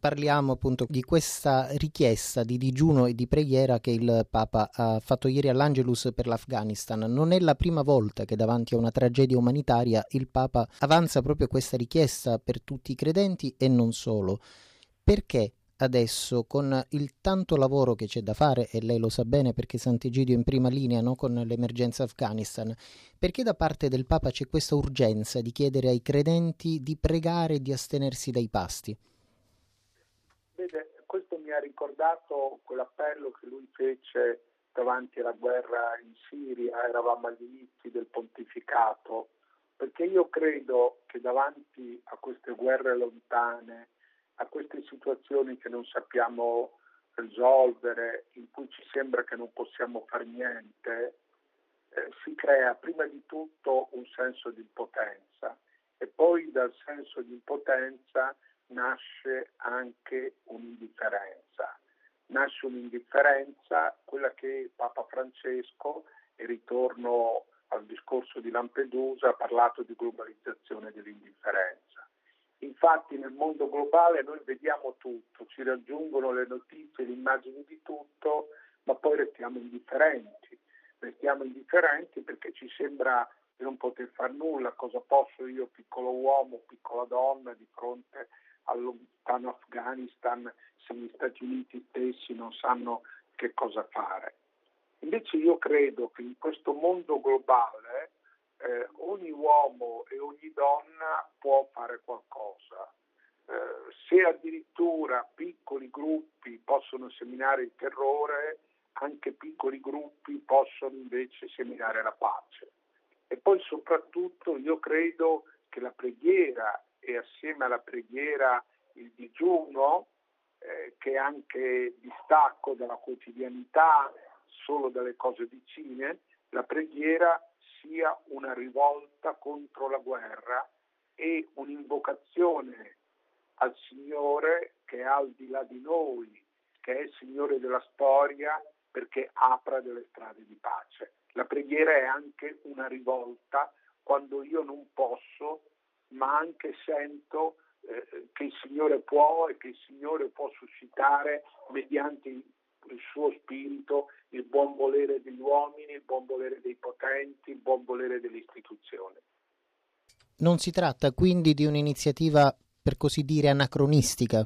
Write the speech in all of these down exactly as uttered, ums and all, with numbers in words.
parliamo appunto di questa richiesta di digiuno e di preghiera che il Papa ha fatto ieri all'Angelus per l'Afghanistan. Non è la prima volta che davanti a una tragedia umanitaria il Papa avanza proprio questa richiesta per tutti i credenti e non solo. Perché adesso, con il tanto lavoro che c'è da fare, e lei lo sa bene perché Sant'Egidio è in prima linea, no, con l'emergenza Afghanistan, perché da parte del Papa c'è questa urgenza di chiedere ai credenti di pregare e di astenersi dai pasti? Vede, questo mi ha ricordato quell'appello che lui fece davanti alla guerra in Siria, eravamo agli inizi del pontificato, perché io credo che davanti a queste guerre lontane, a queste situazioni che non sappiamo risolvere, in cui ci sembra che non possiamo fare niente, eh, si crea prima di tutto un senso di impotenza e poi dal senso di impotenza nasce anche un'indifferenza. Nasce un'indifferenza, quella che Papa Francesco, e ritorno al discorso di Lampedusa, ha parlato di globalizzazione dell'indifferenza. Infatti nel mondo globale noi vediamo tutto, ci raggiungono le notizie, le immagini di tutto, ma poi restiamo indifferenti. Restiamo indifferenti perché ci sembra di non poter fare nulla. Cosa posso io, piccolo uomo, piccola donna, di fronte al lontano Afghanistan, se gli Stati Uniti stessi non sanno che cosa fare? Invece io credo che in questo mondo globale eh, ogni uomo e ogni donna può fare qualcosa. Eh, se addirittura piccoli gruppi possono seminare il terrore, anche piccoli gruppi possono invece seminare la pace. E poi soprattutto io credo che la preghiera e assieme alla preghiera il digiuno, eh, che è anche distacco dalla quotidianità, solo dalle cose vicine, la preghiera sia una rivolta contro la guerra e un'invocazione al Signore che è al di là di noi, che è il Signore della storia, perché apra delle strade di pace. La preghiera è anche una rivolta quando io non posso, ma anche sento eh, che il Signore può e che il Signore può suscitare mediante il, il suo spirito il buon volere degli uomini, il buon volere dei potenti, il buon volere delle istituzioni. Non si tratta quindi di un'iniziativa, per così dire, anacronistica?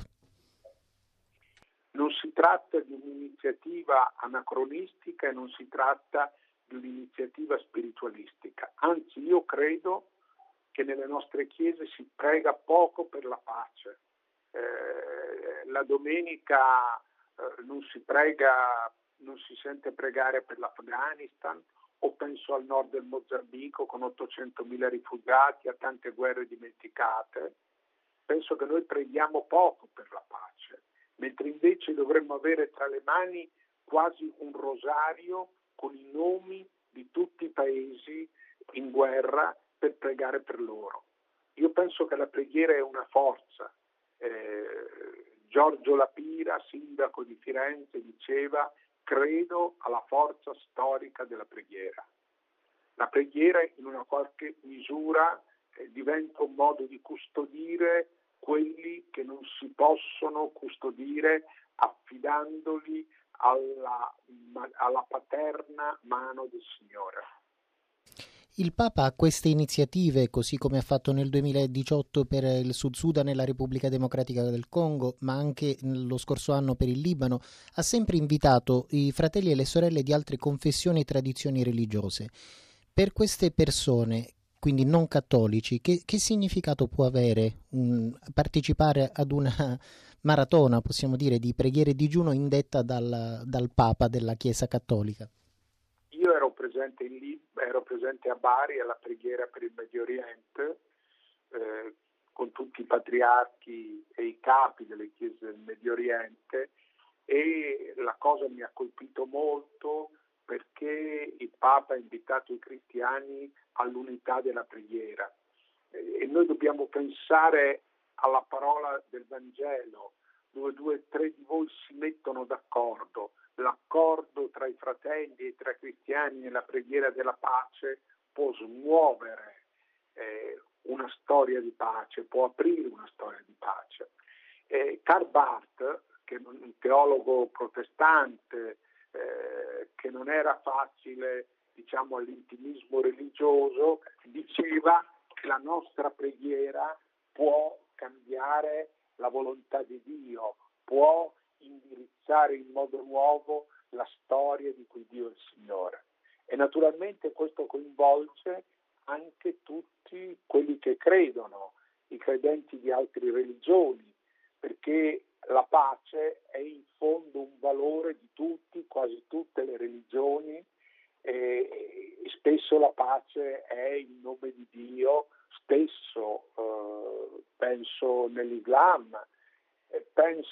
Non si tratta di un'iniziativa anacronistica e non si tratta di un'iniziativa spiritualistica. Anzi, io credo che nelle nostre chiese si prega poco per la pace. Eh, la domenica eh, non si prega, non si sente pregare per l'Afghanistan, o penso al nord del Mozambico con ottocentomila rifugiati, a tante guerre dimenticate. Penso che noi preghiamo poco per la pace, mentre invece dovremmo avere tra le mani quasi un rosario con i nomi di tutti i paesi in guerra per pregare per loro. Io penso che la preghiera è una forza. Eh, Giorgio Lapira, sindaco di Firenze, diceva: credo alla forza storica della preghiera. La preghiera in una qualche misura eh, diventa un modo di custodire quelli che non si possono custodire affidandoli alla, alla paterna mano del Signore. Il Papa ha queste iniziative, così come ha fatto nel duemiladiciotto per il Sud Sudan e la Repubblica Democratica del Congo, ma anche lo scorso anno per il Libano, ha sempre invitato i fratelli e le sorelle di altre confessioni e tradizioni religiose. Per queste persone, quindi non cattolici, che, che significato può avere un, partecipare ad una maratona, possiamo dire, di preghiere e digiuno indetta dal, dal Papa della Chiesa Cattolica? Io ero presente in Lib- ero presente a Bari alla preghiera per il Medio Oriente eh, con tutti i patriarchi e i capi delle chiese del Medio Oriente, e la cosa mi ha colpito molto perché il Papa ha invitato i cristiani all'unità della preghiera eh, e noi dobbiamo pensare alla parola del Vangelo, dove due o tre di voi si mettono d'accordo. L'accordo tra i fratelli e tra i cristiani nella preghiera della pace può smuovere eh, una storia di pace, può aprire una storia di pace. E Karl Barth, che è un teologo protestante, eh, che non era facile, diciamo, all'intimismo religioso, diceva che la nostra preghiera può cambiare la volontà di Dio, può indirizzare in modo nuovo la storia di cui Dio è il Signore. E naturalmente questo coinvolge anche tutti quelli che credono, i credenti di altre religioni, perché la pace è in fondo un valore di tutti, quasi tutte le religioni, e spesso la pace è il nome di Dio, spesso eh, penso nell'Islam, eh,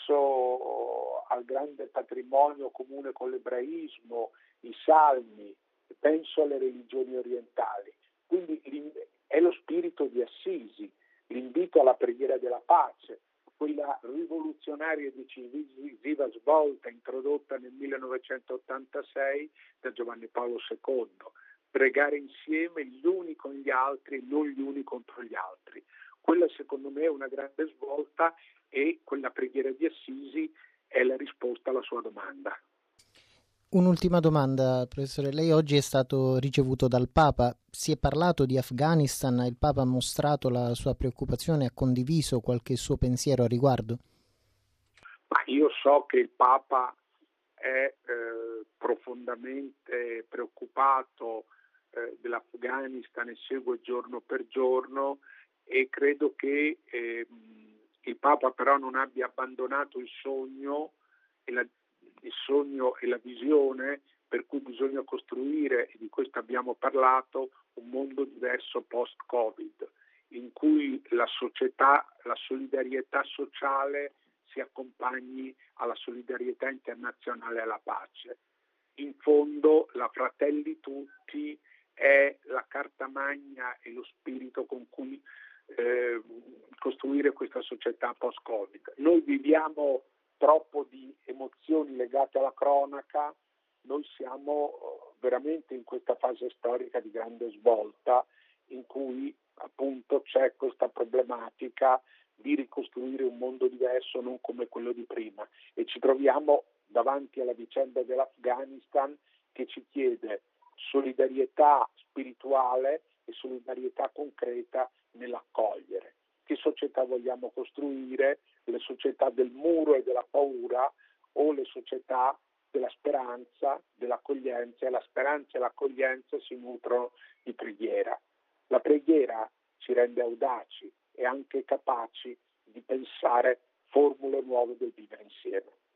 penso al grande patrimonio comune con l'ebraismo, i salmi, penso alle religioni orientali. Quindi è lo spirito di Assisi, l'invito alla preghiera della pace, quella rivoluzionaria e decisiva svolta introdotta nel millenovecentottantasei da Giovanni Paolo secondo, pregare insieme gli uni con gli altri, non gli uni contro gli altri. Quella secondo me è una grande svolta e quella preghiera di Assisi è la risposta alla sua domanda. Un'ultima domanda, professore. Lei oggi è stato ricevuto dal Papa. Si è parlato di Afghanistan? Il Papa ha mostrato la sua preoccupazione, ha condiviso qualche suo pensiero a riguardo? Ma io so che il Papa è eh, profondamente preoccupato eh, dell'Afghanistan e segue giorno per giorno, e credo che eh, il Papa però non abbia abbandonato il sogno e la il sogno e la visione per cui bisogna costruire, e di questo abbiamo parlato, un mondo diverso post-Covid, in cui la società, la solidarietà sociale si accompagni alla solidarietà internazionale e alla pace. In fondo la Fratelli Tutti è la carta magna e lo spirito con cui eh, costruire questa società post-Covid. Noi viviamo troppo di emozioni legate alla cronaca, noi siamo veramente in questa fase storica di grande svolta in cui appunto c'è questa problematica di ricostruire un mondo diverso, non come quello di prima, e ci troviamo davanti alla vicenda dell'Afghanistan che ci chiede solidarietà spirituale e solidarietà concreta nell'accogliere. Che società vogliamo costruire? Le società del muro e della paura o le società della speranza, dell'accoglienza? E la speranza e l'accoglienza si nutrono di preghiera. La preghiera ci rende audaci e anche capaci di pensare formule nuove del vivere insieme.